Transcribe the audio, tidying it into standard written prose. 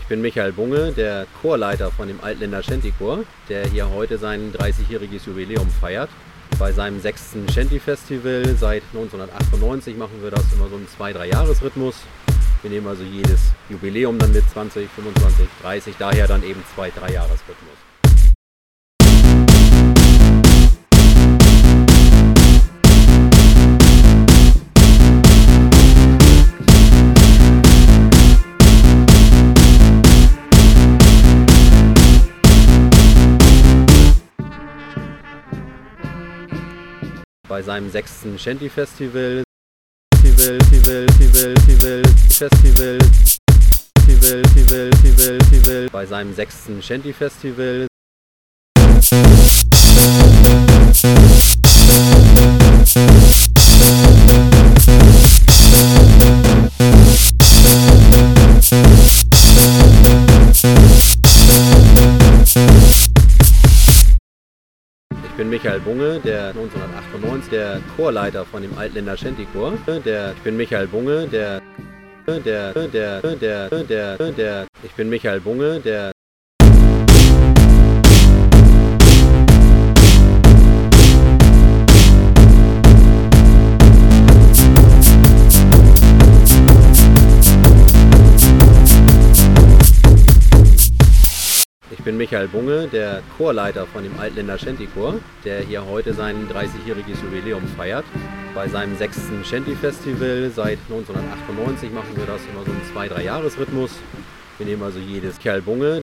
Ich bin Michael Bunge, der Chorleiter von dem Altländer Shanty-Chor, der hier heute sein 30-jähriges Jubiläum feiert. Bei seinem 6. Shanty-Festival seit 1998 machen wir das immer so im 2-3-Jahres-Rhythmus. Wir nehmen also jedes Jubiläum dann mit 20, 25, 30, daher dann eben 2-3-Jahres-Rhythmus. Bei seinem 6. Shanty-Festival, bei seinem 6. Shanty-Festival. Ich bin Michael Bunge, der 1998 der Chorleiter von dem Altländer Shanty-Chor. Ich bin Michael Bunge, ich bin Michael Bunge, der Ich bin Michael Bunge, der Chorleiter von dem Altländer Shanty-Chor, der hier heute sein 30-jähriges Jubiläum feiert. Bei seinem 6. Shanty-Festival seit 1998 machen wir das immer so im 2-3-Jahres-Rhythmus. Wir nehmen also jedes Michael Bunge,